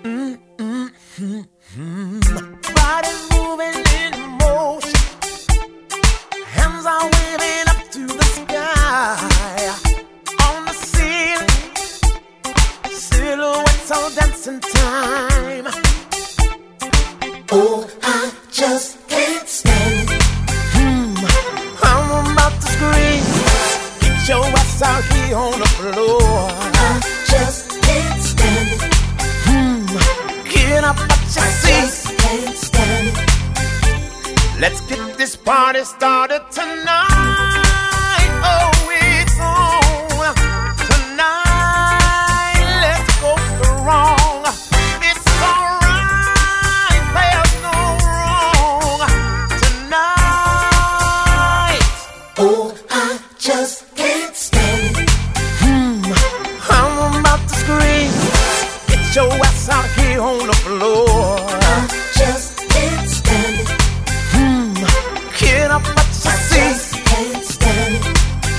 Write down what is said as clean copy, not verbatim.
Body moving in motion, hands are waving up to the sky. On the ceiling, silhouettes all dancing time. Oh, I just can't stand it. I'm about to scream. Get your ass out here on the floor. I just can't stand it. Get up at your I seat. just can't stand it. Let's get this party started tonight. Oh, it's on tonight. Let's go strong. It's alright. There's no wrong tonight. Oh, I just can't stand it. I'm about to scream. Get your ass out here on the floor. I just can't stand it. Get up at your seat.